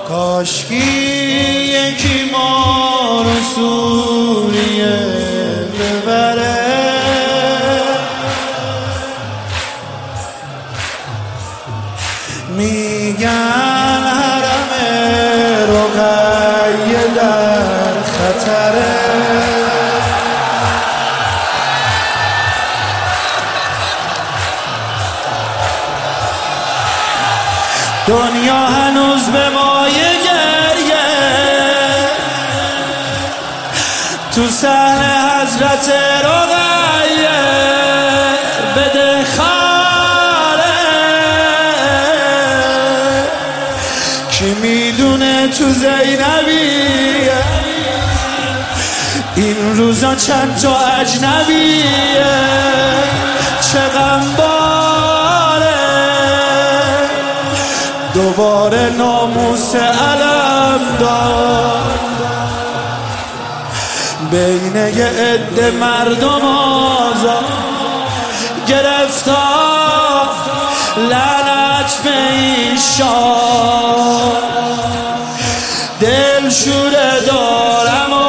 کاشکی یکی ما رو سوریه ببره، میگن حرم رقیه در خطره. دنیا هنوز به مایه گریه تو صحن حضرت رقیه بده خاره. کی میدونه تو زینبیه این روزا چند تا اجنبیه، چه غم باره دوباره ناموس علم دار بین یه عده مردم آزاد گرفتار. لعنت به این شاه دل شوره دارم و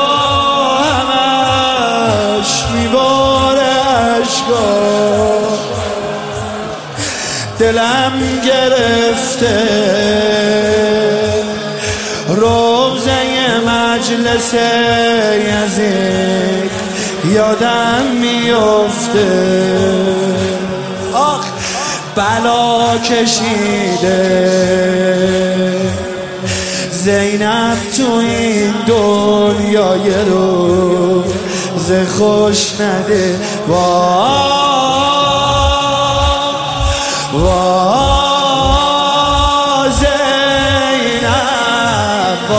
همش میباره اشکا، دلم گرفته روزه مجلس یزید یادم میفته. آخ بلا کشیده زینب تو این دنیای روز خوش نده. زینب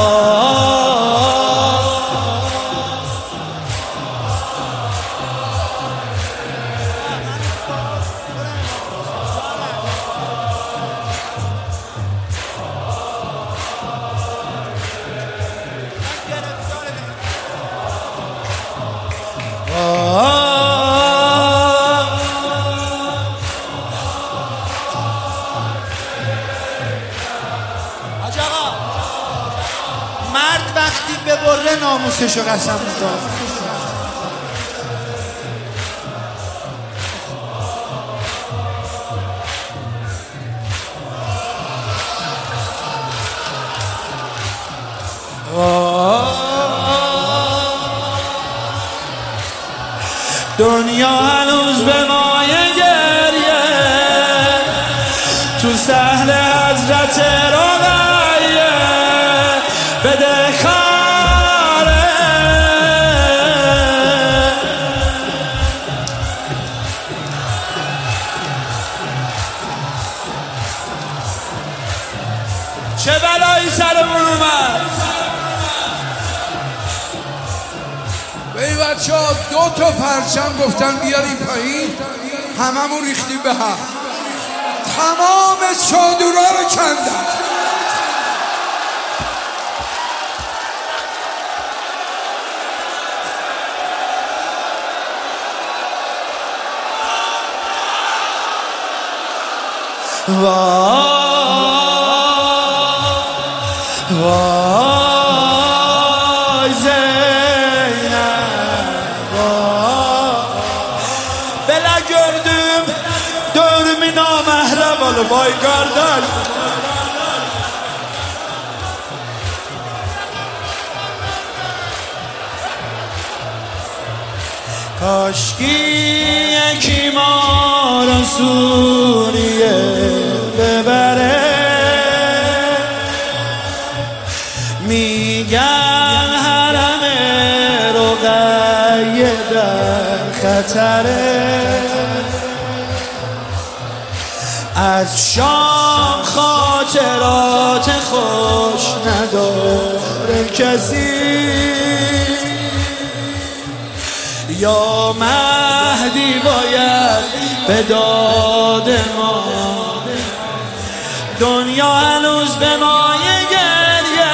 مرد وقتی ببره ناموسشو قسم می‌خوره. دنیا هنوز به مایه گریه تو صحن حضرت رقیه بده خاره. چه بلایی سرمون اومد. به این بچه ها 2 تا پرچم گفتن بیاریم پایین، هممون ریختیم به هم، تمام چادرها رو کندن. وای زینب بلا gördüm dövümü namehrem ol vay kardeş. کاشکی یکی ما رو سوریه ببره، میگن حرم رقیه در خطره. از شام خاطرات خوش نداره کسی، یا مهدی باید به داد ما. دنیا هنوز به مایه گریه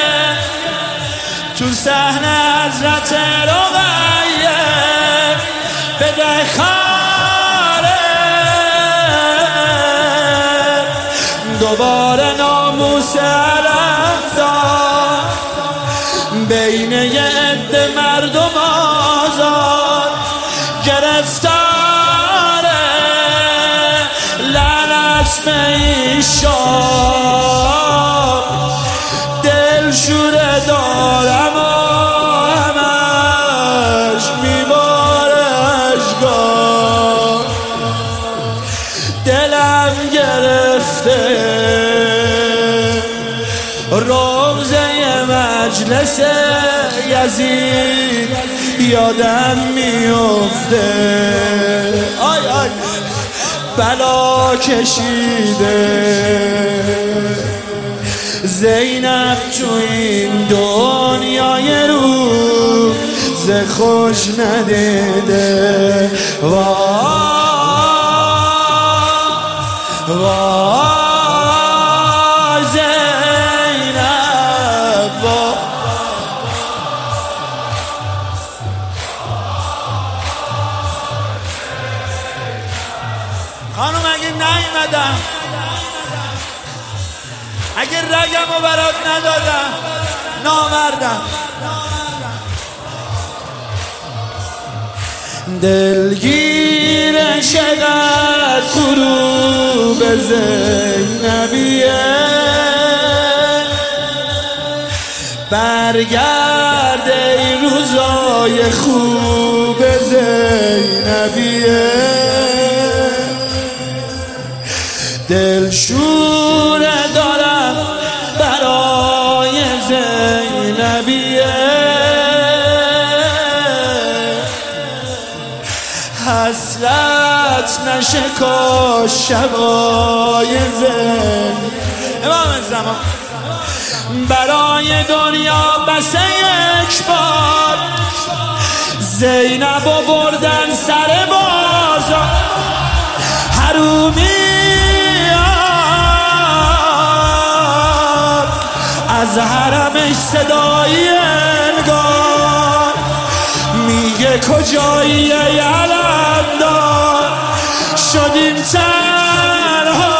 تو صحن حضرت رقیه بده خاره. دوباره ناموس علم بین یه عده مردم آزاد گرفتاره، لعنت به این شاه دلشوره دارم و همش میباره اشکار، دلم گرفته روزه مجلس یزید یادم میفته، آی آی بلا کشیده زینب تو این دنیای روز خوش ندیده، وای زینب خانم اگه نیومدم، اگه رگمو برات ندادم نامردم. دلگیر چقدر غروب زینبیه، برگرد ای روزای خوب زینبیه، دلشوره دارم برای زینبیه، حسرت نشه کاش شبای زین امام زمان برای دنیا بس یک بار زینبو بردن سر بازار، حرومی از حرمش صدایی انگار میگه کجایی ای علمدار، شدیم تنها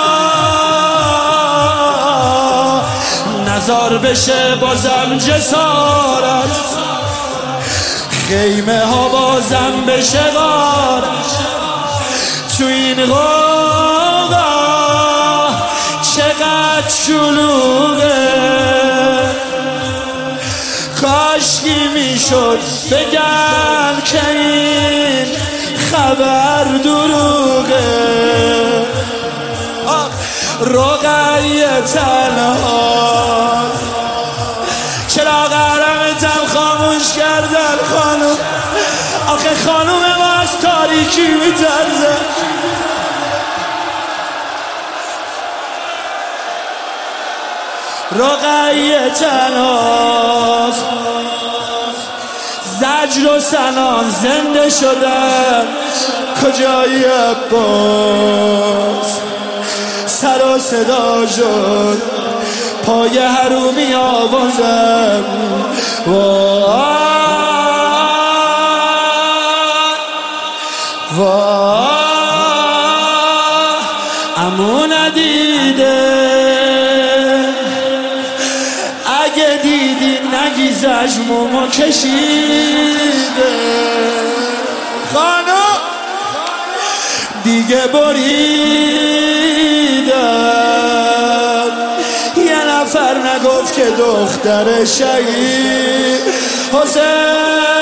نزار بشه بازم جسارت، خیمه ها بازم بشه غارت، تو این غوغا چقدر شلوغه، کاشکی میشد بگن که این خبر دروغه، رقیه تنها چرا قرمتم خاموش کردن خانوم، آخه خانوم ما از تاریکی میترزه، رقیه تنهاست، زجر و سنان زنده شدن، کجایی عباس سر و صدا شد پای حرومی آوازم، وای امو ندیده، اگه دیدی نگیزش مومو کشیده، خانم دیگه بریدم، یه نفر نگفت که دختر شهید حسین